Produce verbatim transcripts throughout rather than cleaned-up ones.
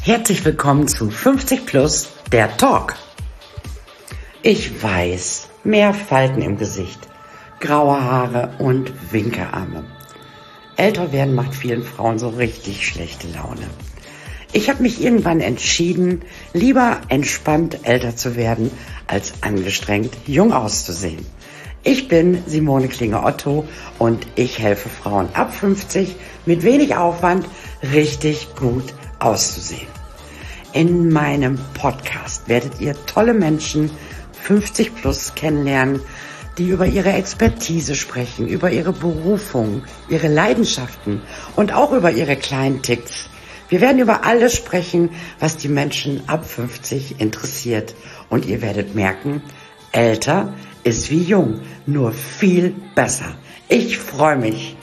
Herzlich willkommen zu fünfzig plus, der Talk. Ich weiß, mehr Falten im Gesicht, graue Haare und Winkearme. Älter werden macht vielen Frauen so richtig schlechte Laune. Ich habe mich irgendwann entschieden, lieber entspannt älter zu werden, als angestrengt jung auszusehen. Ich bin Simone Klinge-Otto und ich helfe Frauen ab fünfzig mit wenig Aufwand richtig gut auszusehen. In meinem Podcast werdet ihr tolle Menschen fünfzig plus kennenlernen, die über ihre Expertise sprechen, über ihre Berufung, ihre Leidenschaften und auch über ihre kleinen Ticks. Wir werden über alles sprechen, was die Menschen ab fünfzig interessiert. Und ihr werdet merken, älter ist wie jung, nur viel besser. Ich freue mich.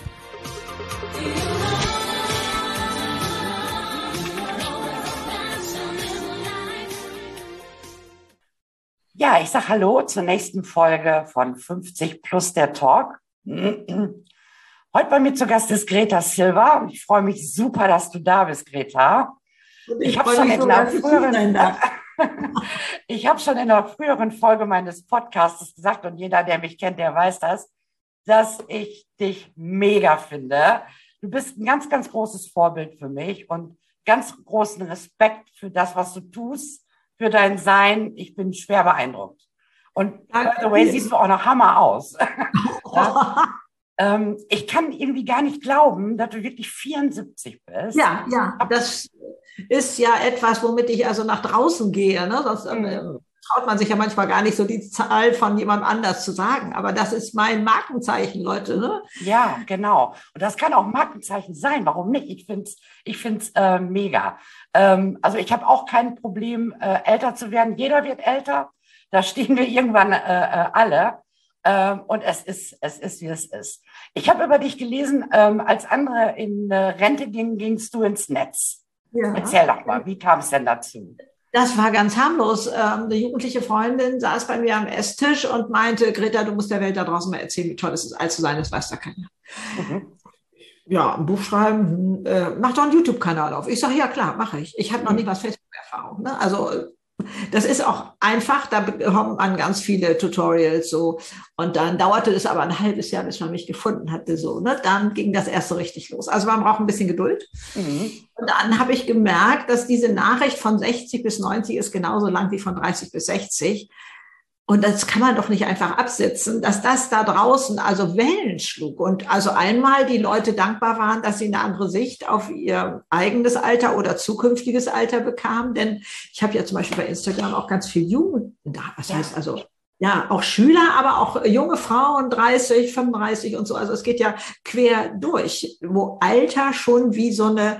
Ja, ich sage Hallo zur nächsten Folge von fünfzig plus der Talk. Heute bei mir zu Gast ist Greta Silva. Ich freue mich super, dass du da bist, Greta. Ich, ich habe schon, ich hab schon in einer früheren Folge meines Podcasts gesagt, und jeder, der mich kennt, der weiß das, dass ich dich mega finde. Du bist ein ganz, ganz großes Vorbild für mich und ganz großen Respekt für das, was du tust, für dein Sein. Ich bin schwer beeindruckt. Und by the way, siehst du auch noch Hammer aus. Ja? ähm, ich kann irgendwie gar nicht glauben, dass du wirklich vierundsiebzig bist. Ja, ja, das ist ja etwas, womit ich also nach draußen gehe. Ne? Sonst mhm. äh, traut man sich ja manchmal gar nicht so die Zahl von jemand anders zu sagen. Aber das ist mein Markenzeichen, Leute. Ne? Ja, genau. Und das kann auch Markenzeichen sein. Warum nicht? Ich finde es ich find's, äh, mega. Ähm, also ich habe auch kein Problem, äh, älter zu werden. Jeder wird älter. Da stehen wir irgendwann äh, äh, alle. Ähm, und es ist, es ist, wie es ist. Ich habe über dich gelesen, ähm, als andere in äh, Rente gingen, gingst du ins Netz. Ja. Erzähl doch mal, wie kam es denn dazu? Das war ganz harmlos. Ähm, eine jugendliche Freundin saß bei mir am Esstisch und meinte, Greta, du musst der Welt da draußen mal erzählen, wie toll es ist, alt zu sein, das weiß da keiner. Mhm. Ja, ein Buch schreiben, äh, mach doch einen YouTube-Kanal auf. Ich sage, ja klar, mache ich. Ich habe noch nie was Facebook-Erfahrung. Ne? Also das ist auch einfach, da bekommt man ganz viele Tutorials so. Und dann dauerte es aber ein halbes Jahr, bis man mich gefunden hatte. So, ne? Dann ging das erst so richtig los. Also man braucht ein bisschen Geduld. Mhm. Und dann habe ich gemerkt, dass diese Nachricht von sechzig bis neunzig ist genauso lang wie von dreißig bis sechzig. Und das kann man doch nicht einfach absitzen, dass das da draußen also Wellen schlug. Und also einmal die Leute dankbar waren, dass sie eine andere Sicht auf ihr eigenes Alter oder zukünftiges Alter bekamen. Denn ich habe ja zum Beispiel bei Instagram auch ganz viel Jugend da. Was heißt also, ja, auch Schüler, aber auch junge Frauen, dreißig, fünfunddreißig und so. Also es geht ja quer durch, wo Alter schon wie so eine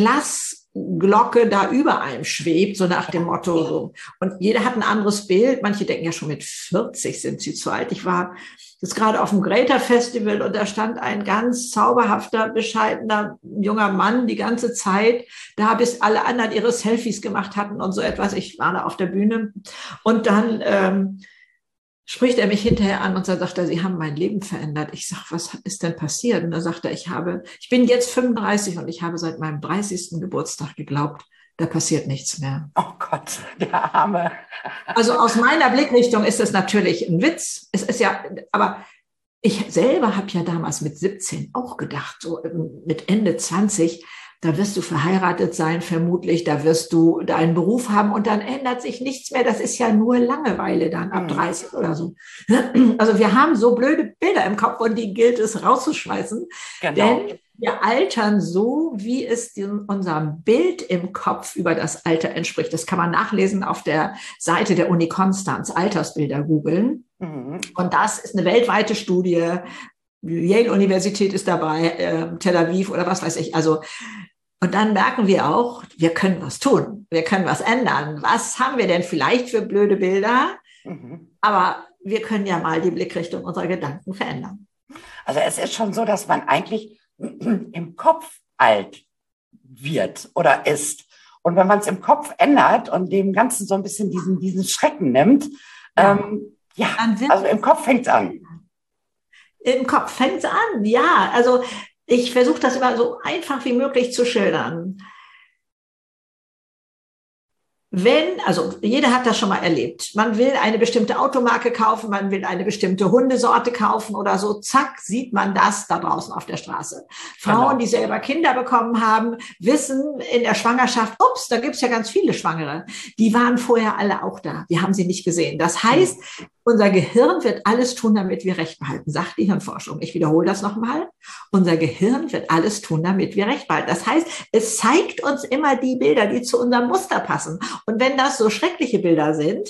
Glasglocke da über einem schwebt, so nach dem Motto. So. Und jeder hat ein anderes Bild. Manche denken ja schon mit vierzig sind sie zu alt. Ich war jetzt gerade auf dem Greta Festival und da stand ein ganz zauberhafter, bescheidener junger Mann die ganze Zeit da, bis alle anderen ihre Selfies gemacht hatten und so etwas. Ich war da auf der Bühne und dann ähm, spricht er mich hinterher an und dann sagt er, Sie haben mein Leben verändert. Ich sage, was ist denn passiert? Und dann sagt er, ich habe, ich bin jetzt fünfunddreißig und ich habe seit meinem dreißigsten Geburtstag geglaubt, da passiert nichts mehr. Oh Gott, der Arme. Also aus meiner Blickrichtung ist es natürlich ein Witz. Es ist ja, aber ich selber habe ja damals mit siebzehn auch gedacht, so mit Ende zwanzig, da wirst du verheiratet sein, vermutlich, da wirst du deinen Beruf haben und dann ändert sich nichts mehr. Das ist ja nur Langeweile dann ab dreißig oder so. Also wir haben so blöde Bilder im Kopf und die gilt es rauszuschmeißen. Genau. Denn wir altern so, wie es unserem Bild im Kopf über das Alter entspricht. Das kann man nachlesen auf der Seite der Uni Konstanz, Altersbilder googeln. Mhm. Und das ist eine weltweite Studie. Yale-Universität ist dabei, äh, Tel Aviv oder was weiß ich. Also und dann merken wir auch, wir können was tun, wir können was ändern. Was haben wir denn vielleicht für blöde Bilder? Mhm. Aber wir können ja mal die Blickrichtung unserer Gedanken verändern. Also es ist schon so, dass man eigentlich im Kopf alt wird oder ist. Und wenn man es im Kopf ändert und dem Ganzen so ein bisschen diesen, diesen Schrecken nimmt, ja, ähm, ja also im Kopf fängt es an. Im Kopf fängt es an, ja. Also ich versuche das immer so einfach wie möglich zu schildern. Wenn, also jeder hat das schon mal erlebt. Man will eine bestimmte Automarke kaufen, man will eine bestimmte Hundesorte kaufen oder so. Zack, sieht man das da draußen auf der Straße. Frauen, genau. die selber Kinder bekommen haben, wissen in der Schwangerschaft, ups, da gibt's ja ganz viele Schwangere. Die waren vorher alle auch da. Wir haben sie nicht gesehen. Das heißt, unser Gehirn wird alles tun, damit wir Recht behalten, sagt die Hirnforschung. Ich wiederhole das nochmal. Unser Gehirn wird alles tun, damit wir Recht behalten. Das heißt, es zeigt uns immer die Bilder, die zu unserem Muster passen. Und wenn das so schreckliche Bilder sind,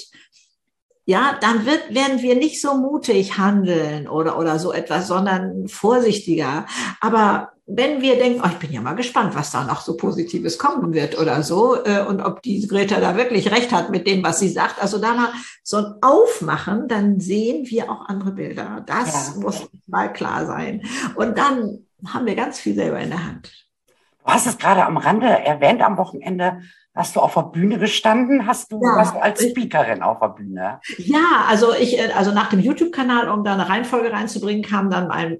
ja, dann wird, werden wir nicht so mutig handeln oder, oder so etwas, sondern vorsichtiger. Aber wenn wir denken, oh, ich bin ja mal gespannt, was da noch so Positives kommen wird oder so, äh, und ob die Greta da wirklich recht hat mit dem, was sie sagt, also da mal so ein Aufmachen, dann sehen wir auch andere Bilder. Das ja. muss mal klar sein. Und dann haben wir ganz viel selber in der Hand. Du hast es gerade am Rande erwähnt, am Wochenende hast du auf der Bühne gestanden, hast du, ja, warst du als Speakerin auf der Bühne? Ja, also ich, also nach dem YouTube-Kanal, um da eine Reihenfolge reinzubringen, kam dann mein,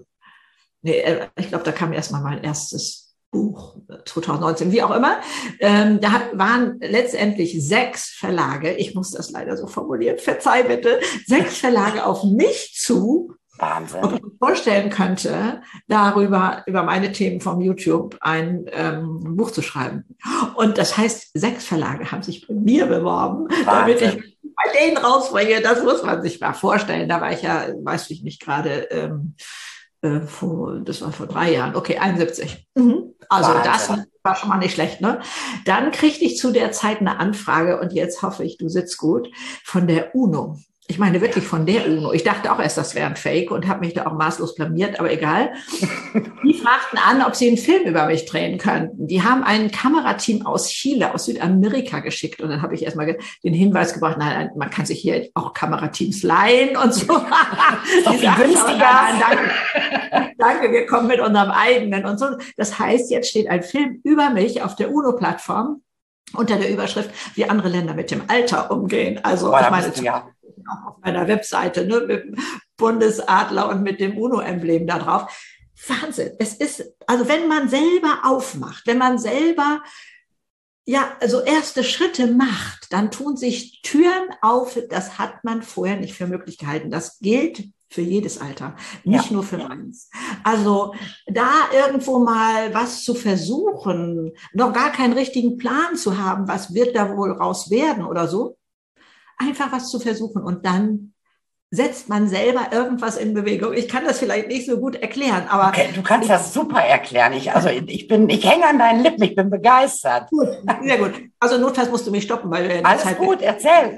nee, ich glaube, da kam erstmal mein erstes Buch, zwanzig neunzehn, wie auch immer. Ähm, da waren letztendlich sechs Verlage, ich muss das leider so formulieren, verzeih bitte, sechs Verlage auf mich zu, Wahnsinn. Ob ich mir vorstellen könnte, darüber, über meine Themen vom YouTube ein ähm, Buch zu schreiben. Und das heißt, sechs Verlage haben sich bei mir beworben, Wahnsinn. damit ich bei denen rausbringe. Das muss man sich mal vorstellen. Da war ich ja, weiß ich nicht, gerade, ähm, äh, vor, das war vor drei Jahren, okay, einundsiebzig. Mhm. Also Wahnsinn. Das war schon mal nicht schlecht, ne? Dann kriegte ich zu der Zeit eine Anfrage, und jetzt hoffe ich, du sitzt gut, von der UNO. Ich meine wirklich von der UNO. Ich dachte auch erst, das wäre ein Fake und habe mich da auch maßlos blamiert, aber egal. Die fragten an, ob sie einen Film über mich drehen könnten. Die haben ein Kamerateam aus Chile, aus Südamerika geschickt. Und dann habe ich erstmal den Hinweis gebracht, nein, man kann sich hier auch Kamerateams leihen und so. Doch viel günstiger. Danke, danke, wir kommen mit unserem eigenen und so. Das heißt, jetzt steht ein Film über mich auf der UNO-Plattform unter der Überschrift, wie andere Länder mit dem Alter umgehen. Also Boah, ich meine, ja. auch auf meiner Webseite, ne, mit dem Bundesadler und mit dem UNO-Emblem da drauf. Wahnsinn. Es ist, also wenn man selber aufmacht, wenn man selber, ja, also erste Schritte macht, dann tun sich Türen auf, das hat man vorher nicht für möglich gehalten. Das gilt für jedes Alter, nicht ja. nur für meins. Also da irgendwo mal was zu versuchen, noch gar keinen richtigen Plan zu haben, was wird da wohl raus werden oder so, einfach was zu versuchen, und dann setzt man selber irgendwas in Bewegung. Ich kann das vielleicht nicht so gut erklären, aber... Okay, du kannst das super erklären. Ich, also ich bin, ich hänge an deinen Lippen, ich bin begeistert. Gut, sehr gut. Also notfalls musst du mich stoppen, weil... wir Alles Zeit gut, erzähl.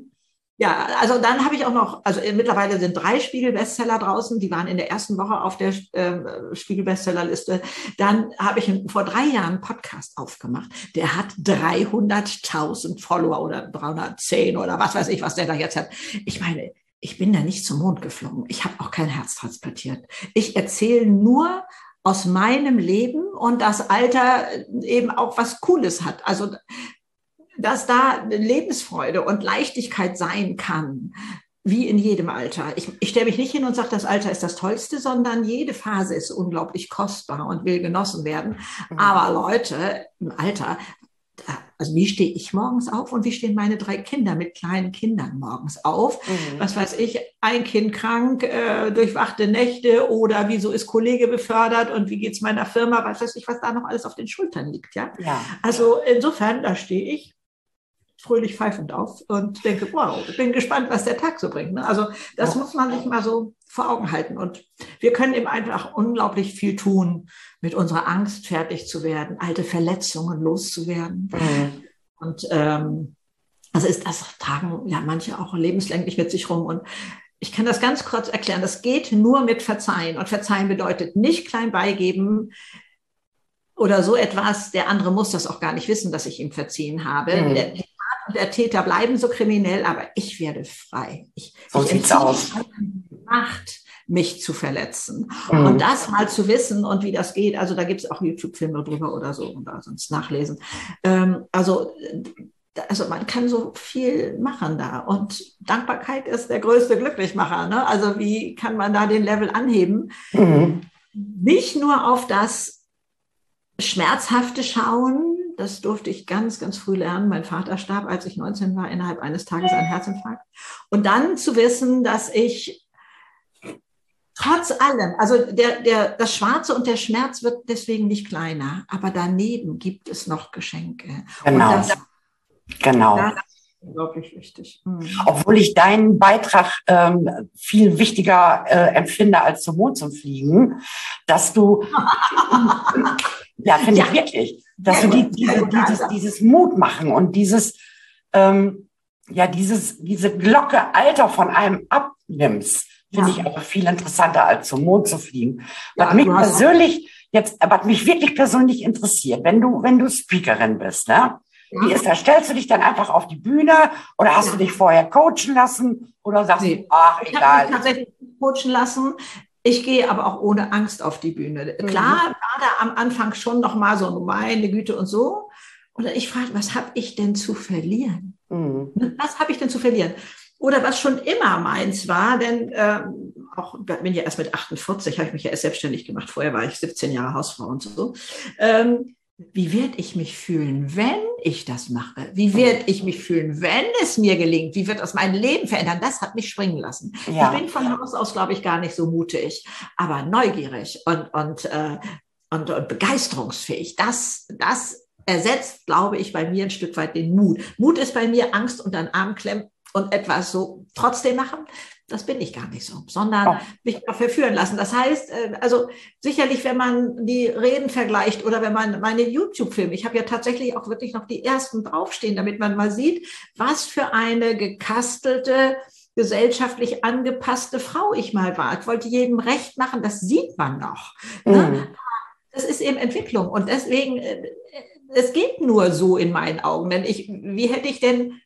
Ja, also dann habe ich auch noch, also mittlerweile sind drei Spiegel-Bestseller draußen, die waren in der ersten Woche auf der äh, Spiegel-Bestsellerliste. Dann habe ich vor drei Jahren einen Podcast aufgemacht, der hat dreihunderttausend Follower oder dreihundertzehn oder was weiß ich, was der da jetzt hat. Ich meine, ich bin da nicht zum Mond geflogen, ich habe auch kein Herz transplantiert. Ich erzähle nur aus meinem Leben, und das Alter eben auch was Cooles hat. Also dass da Lebensfreude und Leichtigkeit sein kann, wie in jedem Alter. Ich, ich stelle mich nicht hin und sage, das Alter ist das Tollste, sondern jede Phase ist unglaublich kostbar und will genossen werden. Mhm. Aber Leute, im Alter, also wie stehe ich morgens auf und wie stehen meine drei Kinder mit kleinen Kindern morgens auf? Mhm. Was weiß ich, ein Kind krank, äh, durchwachte Nächte, oder wieso ist Kollege befördert und wie geht's meiner Firma? Was weiß ich, was da noch alles auf den Schultern liegt. Ja? Ja. Also insofern, da stehe ich fröhlich pfeifend auf und denke, wow, ich bin gespannt, was der Tag so bringt. Also das muss man sich mal so vor Augen halten. Und wir können eben einfach unglaublich viel tun, mit unserer Angst fertig zu werden, alte Verletzungen loszuwerden. Mhm. Und ähm, also ist das tragen ja manche auch lebenslänglich mit sich rum. Und ich kann das ganz kurz erklären. Das geht nur mit Verzeihen. Und Verzeihen bedeutet nicht klein beigeben oder so etwas. Der andere muss das auch gar nicht wissen, dass ich ihm verziehen habe. Mhm. Der, der Täter bleiben so kriminell, aber ich werde frei. Ich, so ich sieht's aus. Macht, mich zu verletzen. Mhm. Und das mal zu wissen und wie das geht, also da gibt es auch YouTube-Filme drüber oder so, und da sonst nachlesen. Ähm, also, also man kann so viel machen da, und Dankbarkeit ist der größte Glücklichmacher. Ne? Also wie kann man da den Level anheben? Mhm. Nicht nur auf das Schmerzhafte schauen, Das durfte ich ganz, ganz früh lernen. Mein Vater starb, als ich neunzehn war, innerhalb eines Tages an Herzinfarkt. Und dann zu wissen, dass ich trotz allem, also der, der, das Schwarze und der Schmerz wird deswegen nicht kleiner, aber daneben gibt es noch Geschenke. Genau. Und das, genau. das ist unglaublich wichtig. Mhm. Obwohl ich deinen Beitrag ähm, viel wichtiger äh, empfinde als zum Mond zu fliegen, dass du, ja, finde ich wirklich, dass du die, diese, dieses, dieses Mut machen und dieses, ähm, ja, dieses, diese Glocke Alter von einem abnimmst, finde ja. ich aber viel interessanter als zum Mond zu fliegen. Was ja, mich persönlich jetzt, was mich wirklich persönlich interessiert, wenn du, wenn du Speakerin bist, ne? Ja. Wie ist das? Stellst du dich dann einfach auf die Bühne oder hast ja. du dich vorher coachen lassen oder sagst nee. du, ach, egal. Ich habe mich tatsächlich coachen lassen. Ich gehe aber auch ohne Angst auf die Bühne. Mhm. Klar, war da am Anfang schon noch mal so, meine Güte und so. Und ich frage, was habe ich denn zu verlieren? Mhm. Was habe ich denn zu verlieren? Oder was schon immer meins war, denn ähm, auch bin ja erst mit achtundvierzig, habe ich mich ja erst selbstständig gemacht. Vorher war ich siebzehn Jahre Hausfrau und so. Ähm, Wie werde ich mich fühlen, wenn ich das mache? Wie werde ich mich fühlen, wenn es mir gelingt? Wie wird das mein Leben verändern? Das hat mich springen lassen. Ja. Ich bin von Haus aus, glaube ich, gar nicht so mutig, aber neugierig und, und, äh, und, und begeisterungsfähig. Das, das ersetzt, glaube ich, bei mir ein Stück weit den Mut. Mut ist bei mir Angst und den Arm klemmen und etwas so trotzdem machen. Das bin ich gar nicht so, sondern oh. mich dafür führen lassen. Das heißt, also sicherlich, wenn man die Reden vergleicht oder wenn man meine YouTube-Filme, ich habe ja tatsächlich auch wirklich noch die ersten draufstehen, damit man mal sieht, was für eine gekastelte, gesellschaftlich angepasste Frau ich mal war. Ich wollte jedem recht machen, das sieht man noch. Mhm. Ne? Das ist eben Entwicklung und deswegen, es geht nur so in meinen Augen. Denn ich, wie hätte ich denn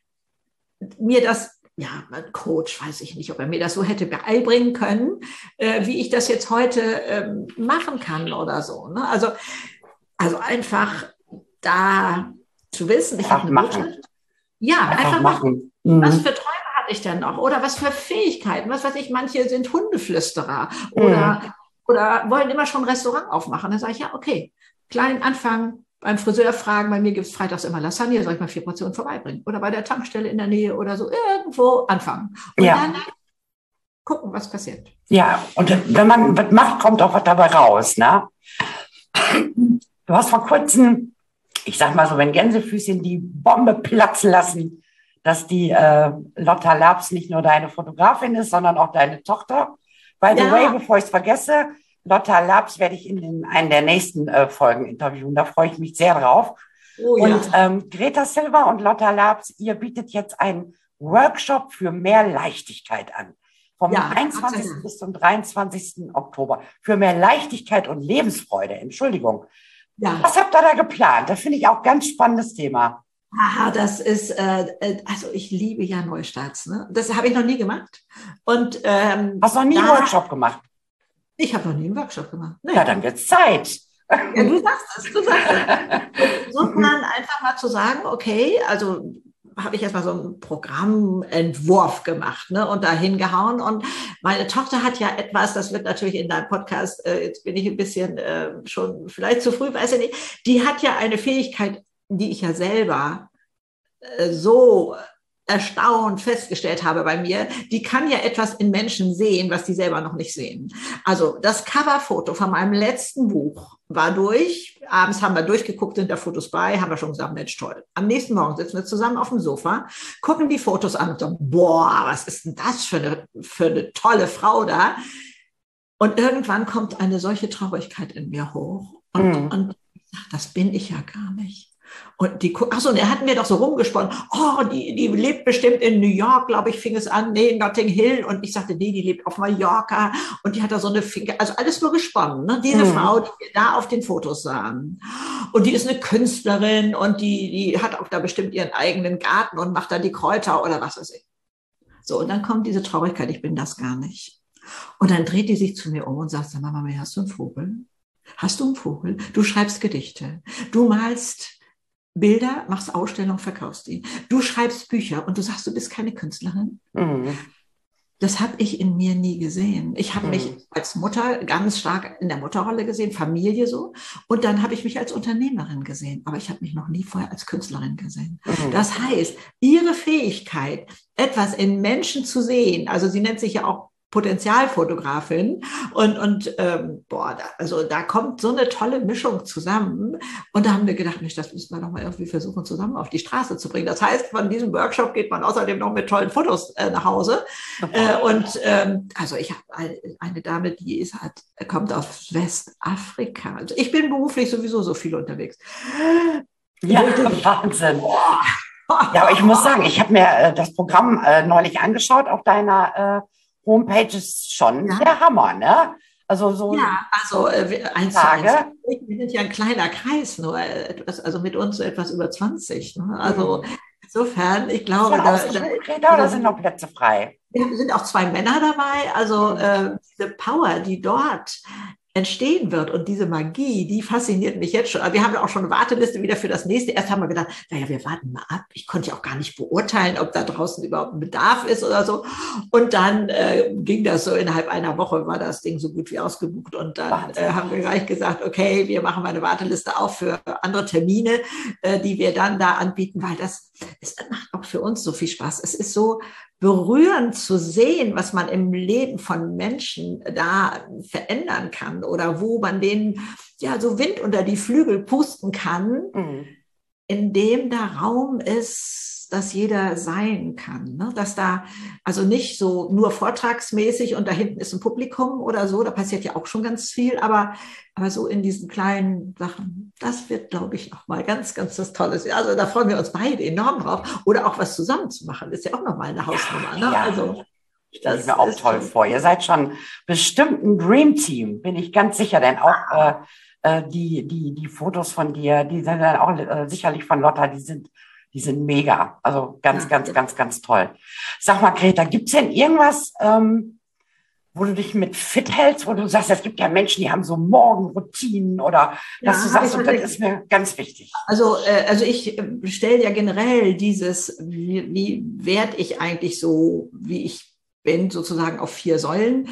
mir das, ja, mein Coach, weiß ich nicht, ob er mir das so hätte beibringen können, äh, wie ich das jetzt heute ähm, machen kann oder so. Ne? Also, also einfach da zu wissen, ich habe eine Botschaft. Ja, einfach, einfach machen. Mhm. Was für Träume hatte ich denn noch? Oder was für Fähigkeiten? Was weiß ich, manche sind Hundeflüsterer oder, mhm. oder wollen immer schon ein Restaurant aufmachen. Dann sage ich, ja, okay, klein anfangen. Beim Friseur fragen, bei mir gibt es freitags immer Lasagne, soll ich mal vier Portionen vorbeibringen? Oder bei der Tankstelle in der Nähe oder so, irgendwo anfangen. Und ja. dann gucken, was passiert. Ja, und wenn man was macht, kommt auch was dabei raus. Ne? Du hast vor kurzem, ich sag mal so, wenn Gänsefüßchen die Bombe platzen lassen, dass die äh, Lotta Labs nicht nur deine Fotografin ist, sondern auch deine Tochter. By the ja. way, bevor ich es vergesse, Lotta Labs werde ich in den, einen der nächsten äh, Folgen interviewen. Da freue ich mich sehr drauf. Oh, ja. Und ähm, Greta Silver und Lotta Labs, ihr bietet jetzt einen Workshop für mehr Leichtigkeit an. Vom ja, einundzwanzigsten absolut. Bis zum dreiundzwanzigsten Oktober. Für mehr Leichtigkeit und Lebensfreude. Entschuldigung. Ja. Was habt ihr da geplant? Das finde ich auch ein ganz spannendes Thema. Aha, das ist, äh, also ich liebe ja Neustarts. Ne? Das habe ich noch nie gemacht. Und, ähm, hast du noch nie einen Workshop gemacht? Ich habe noch nie einen Workshop gemacht. Nee. Ja, dann wird's Zeit. Ja, du sagst es, du sagst es. Insofern einfach mal zu sagen, okay, also habe ich erstmal so einen Programmentwurf gemacht, ne, und da hingehauen. Und meine Tochter hat ja etwas, das wird natürlich in deinem Podcast, äh, jetzt bin ich ein bisschen äh, schon vielleicht zu früh, weiß ich nicht, die hat ja eine Fähigkeit, die ich ja selber äh, so erstaunt festgestellt habe bei mir, die kann ja etwas in Menschen sehen, was die selber noch nicht sehen. Also das Coverfoto von meinem letzten Buch war durch. Abends haben wir durchgeguckt, sind da Fotos bei, haben wir schon gesagt, Mensch, toll. Am nächsten Morgen sitzen wir zusammen auf dem Sofa, gucken die Fotos an und sagen, boah, was ist denn das für eine, für eine tolle Frau da? Und irgendwann kommt eine solche Traurigkeit in mir hoch. Und, mhm. und ich sage, das bin ich ja gar nicht. Und die, achso, und er hat mir doch so rumgesponnen, oh, die, die lebt bestimmt in New York, glaube ich, fing es an, nee, Notting Hill. Und ich sagte, nee, die lebt auf Mallorca und die hat da so eine Finger, also alles nur gesponnen, ne? Diese mhm. Frau, die wir da auf den Fotos sahen. Und die ist eine Künstlerin und die, die hat auch da bestimmt ihren eigenen Garten und macht da die Kräuter oder was weiß ich. So, und dann kommt diese Traurigkeit, ich bin das gar nicht. Und dann dreht die sich zu mir um und sagt, Mama, hast du einen Vogel? Hast du einen Vogel? Du schreibst Gedichte, du malst Bilder, machst Ausstellungen, verkaufst die. Du schreibst Bücher und du sagst, du bist keine Künstlerin. Mhm. Das habe ich in mir nie gesehen. Ich habe Mhm. mich als Mutter ganz stark in der Mutterrolle gesehen, Familie so. Und dann habe ich mich als Unternehmerin gesehen. Aber ich habe mich noch nie vorher als Künstlerin gesehen. Mhm. Das heißt, ihre Fähigkeit, etwas in Menschen zu sehen, also sie nennt sich ja auch Potenzialfotografin und, und ähm, boah, da, also da kommt so eine tolle Mischung zusammen und da haben wir gedacht, Mensch, das müssen wir doch mal irgendwie versuchen zusammen auf die Straße zu bringen. Das heißt, von diesem Workshop geht man außerdem noch mit tollen Fotos äh, nach Hause äh, und ähm, also ich habe eine, eine Dame, die ist hat, kommt aus Westafrika. Also ich bin beruflich sowieso so viel unterwegs. Ja, Wahnsinn. Ja, aber ich muss sagen, ich habe mir äh, das Programm äh, neulich angeschaut auf deiner äh, Homepage, ist schon Ja. der Hammer, ne? Also so Ja, also äh, eins zu eins. Tage. Wir sind ja ein kleiner Kreis, nur etwas, also mit uns so etwas über zwanzig. Ne? Also Mhm. insofern, ich Ist glaube, schon da, ausgebucht, da, Greta, oder also, sind noch Plätze frei? wir sind auch zwei Männer dabei. Also Mhm. äh, diese Power, die dort entstehen wird und diese Magie, die fasziniert mich jetzt schon. Aber wir haben auch schon eine Warteliste wieder für das nächste. Erst haben wir gedacht, naja, wir warten mal ab. Ich konnte ja auch gar nicht beurteilen, ob da draußen überhaupt ein Bedarf ist oder so. Und dann äh, ging das so, innerhalb einer Woche war das Ding so gut wie ausgebucht. Und dann äh, haben wir gleich gesagt, okay, wir machen mal eine Warteliste auf für andere Termine, äh, die wir dann da anbieten, weil das, das macht auch für uns so viel Spaß. Es ist so berührend zu sehen, was man im Leben von Menschen da verändern kann oder wo man denen ja so Wind unter die Flügel pusten kann, Mhm. in dem da Raum ist, dass jeder sein kann. Ne? Dass da also nicht so nur vortragsmäßig und da hinten ist ein Publikum oder so, da passiert ja auch schon ganz viel, aber, aber so in diesen kleinen Sachen, das wird, glaube ich, noch mal ganz, ganz was Tolles. Also da freuen wir uns beide enorm drauf. Oder auch was zusammen zu machen, ist ja auch nochmal eine Hausnummer. Ne? Ja, Also stelle ich mir auch toll schon vor. Ihr seid schon bestimmt ein Dream Team, bin ich ganz sicher, denn auch äh, äh, die, die, die Fotos von dir, die sind dann auch äh, sicherlich von Lotta, die sind, die sind mega. Also ganz, Ja. ganz, ganz, ganz toll. Sag mal, Greta, gibt's denn irgendwas, ähm, wo du dich mit fit hältst, wo du sagst, es gibt ja Menschen, die haben so Morgenroutinen oder Ja, dass du habe sagst, ich und das ist mir ganz wichtig. Also, äh, also ich äh, stelle ja generell dieses, wie, wie werde ich eigentlich so, wie ich bin, sozusagen auf vier Säulen.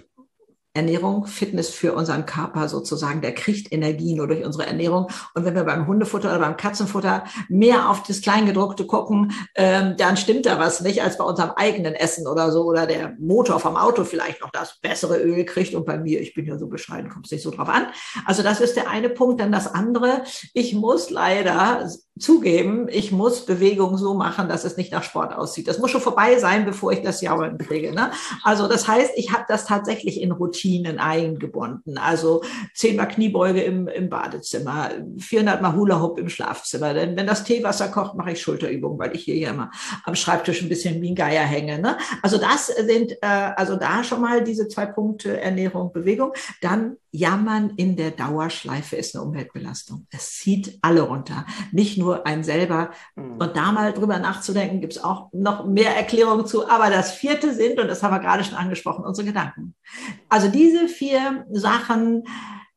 Ernährung, Fitness für unseren Körper sozusagen, der kriegt Energie nur durch unsere Ernährung. Und wenn wir beim Hundefutter oder beim Katzenfutter mehr auf das Kleingedruckte gucken, ähm, dann stimmt da was nicht, als bei unserem eigenen Essen oder so. Oder der Motor vom Auto vielleicht noch das bessere Öl kriegt. Und bei mir, ich bin ja so bescheiden, kommt es nicht so drauf an. Also das ist der eine Punkt. Dann das andere, ich muss leider zugeben, ich muss Bewegung so machen, dass es nicht nach Sport aussieht. Das muss schon vorbei sein, bevor ich das Jaulen kriege. Ne? Also das heißt, ich habe das tatsächlich in Routinen eingebunden. Also zehnmal Kniebeuge im, im Badezimmer, vierhundert Mal Hula Hoop im Schlafzimmer. Denn wenn das Teewasser kocht, mache ich Schulterübungen, weil ich hier ja immer am Schreibtisch ein bisschen wie ein Geier hänge. Ne? Also das sind, äh, also da schon mal diese zwei Punkte Ernährung, Bewegung. Dann Jammern in der Dauerschleife ist eine Umweltbelastung. Es zieht alle runter, nicht nur einen selber. Mhm. Und da mal drüber nachzudenken, gibt es auch noch mehr Erklärungen zu. Aber das vierte sind, und das haben wir gerade schon angesprochen, unsere Gedanken. Also diese vier Sachen,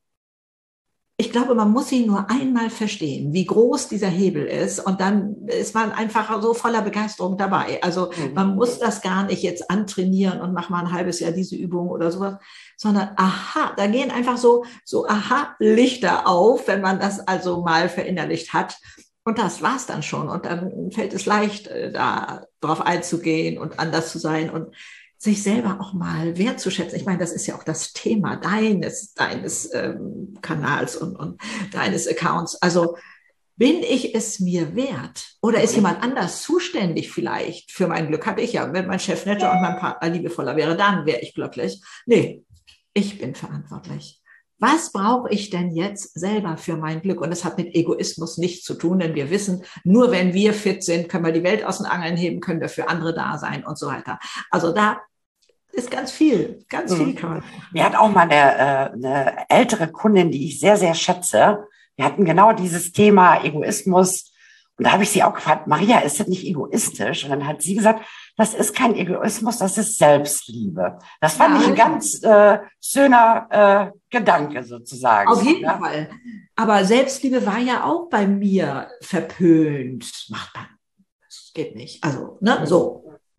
ich glaube, man muss sie nur einmal verstehen, wie groß dieser Hebel ist. Und dann ist man einfach so voller Begeisterung dabei. Also mhm. man muss das gar nicht jetzt antrainieren und mach mal ein halbes Jahr diese Übung oder sowas, sondern aha, da gehen einfach so, so aha-Lichter auf, wenn man das also mal verinnerlicht hat. Und das war's dann schon. Und dann fällt es leicht, da drauf einzugehen und anders zu sein und sich selber auch mal wertzuschätzen. Ich meine, das ist ja auch das Thema deines, deines ähm, Kanals und, und deines Accounts. Also bin ich es mir wert? Oder ist jemand anders zuständig vielleicht für mein Glück? Habe ich ja. Wenn mein Chef netter und mein Partner liebevoller wäre, dann wäre ich glücklich. Nee, ich bin verantwortlich. Was brauche ich denn jetzt selber für mein Glück? Und das hat mit Egoismus nichts zu tun, denn wir wissen, nur wenn wir fit sind, können wir die Welt aus den Angeln heben, können wir für andere da sein und so weiter. Also da ist ganz viel, ganz viel kann man. Mir hat auch mal eine, äh, eine ältere Kundin, die ich sehr, sehr schätze, wir hatten genau dieses Thema Egoismus. Und da habe ich sie auch gefragt, Maria, ist das nicht egoistisch? Und dann hat sie gesagt, das ist kein Egoismus, das ist Selbstliebe. Das fand ja, ich ein ganz äh, schöner äh, Gedanke sozusagen. Auf jeden ja? Fall. Aber Selbstliebe war ja auch bei mir verpönt. Macht man. Das geht nicht. Also, ne, so.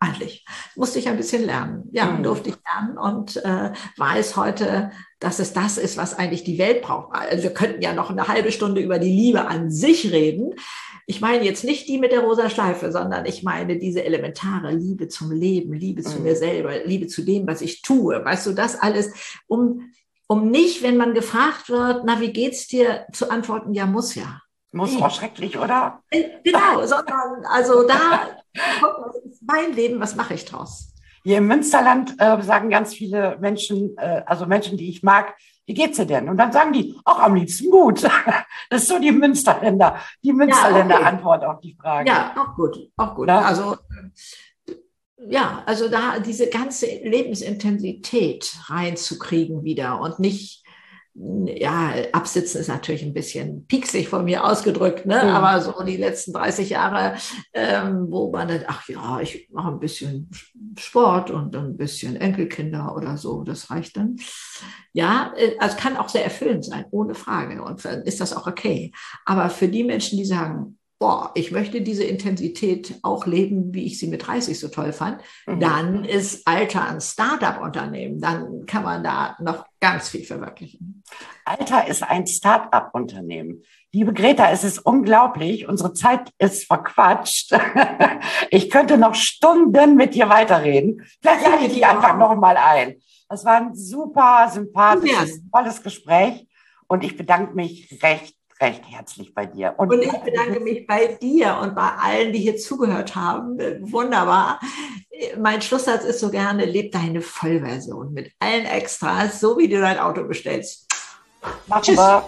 Eigentlich. Musste ich ein bisschen lernen. Ja, Mhm. durfte ich lernen und äh, weiß heute, dass es das ist, was eigentlich die Welt braucht. Also wir könnten ja noch eine halbe Stunde über die Liebe an sich reden. Ich meine jetzt nicht die mit der rosa Schleife, sondern ich meine diese elementare Liebe zum Leben, Liebe zu Mhm. mir selber, Liebe zu dem, was ich tue. Weißt du, das alles, um, um nicht, wenn man gefragt wird, na, wie geht's dir, zu antworten, ja, muss ja. Muss auch schrecklich, oder? Genau, sondern also da, guck, das ist mein Leben, was mache ich draus? Hier im Münsterland äh, sagen ganz viele Menschen, äh, also Menschen, die ich mag, wie geht's dir denn? Und dann sagen die, auch am liebsten gut. Das ist so die Münsterländer, die Münsterländer Ja, okay. Antwort auf die Frage. Ja, auch gut, auch gut. Ja. Also ja, also da diese ganze Lebensintensität reinzukriegen wieder und nicht, ja, absitzen ist natürlich ein bisschen pieksig von mir ausgedrückt, ne? Mhm. Aber so die letzten dreißig Jahre, ähm, wo man dann, ach ja, ich mache ein bisschen Sport und ein bisschen Enkelkinder oder so, das reicht dann. Ja, äh, also kann auch sehr erfüllend sein, ohne Frage. Und dann ist das auch okay. Aber für die Menschen, die sagen, boah, ich möchte diese Intensität auch leben, wie ich sie mit dreißig so toll fand, Mhm. dann ist Alter ein Start-up-Unternehmen. Dann kann man da noch ganz viel verwirklichen. Alter ist ein Start-up-Unternehmen. Liebe Greta, es ist unglaublich. Unsere Zeit ist verquatscht. Ich könnte noch Stunden mit dir weiterreden. Vielleicht lade ich dich einfach noch mal ein. Das war ein super sympathisches, tolles Gespräch. Und ich bedanke mich recht, recht herzlich bei dir. Und, und ich bedanke mich bei dir und bei allen, die hier zugehört haben. Wunderbar. Mein Schlusssatz ist so gerne, leb deine Vollversion mit allen Extras, so wie du dein Auto bestellst. Machen wir.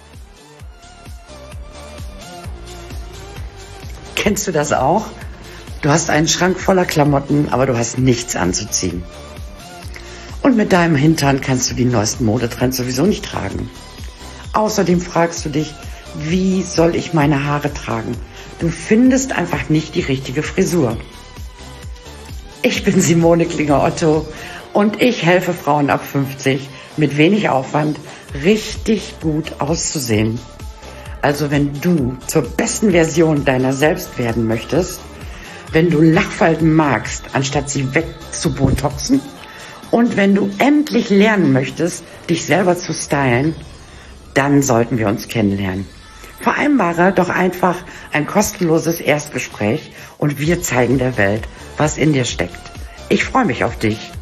Kennst du das auch? Du hast einen Schrank voller Klamotten, aber du hast nichts anzuziehen. Und mit deinem Hintern kannst du die neuesten Modetrends sowieso nicht tragen. Außerdem fragst du dich, wie soll ich meine Haare tragen? Du findest einfach nicht die richtige Frisur. Ich bin Simone Klinger-Otto und ich helfe Frauen ab fünfzig mit wenig Aufwand richtig gut auszusehen. Also wenn du zur besten Version deiner selbst werden möchtest, wenn du Lachfalten magst, anstatt sie wegzubotoxen, und wenn du endlich lernen möchtest, dich selber zu stylen, dann sollten wir uns kennenlernen. Vereinbare doch einfach ein kostenloses Erstgespräch und wir zeigen der Welt, was in dir steckt. Ich freue mich auf dich.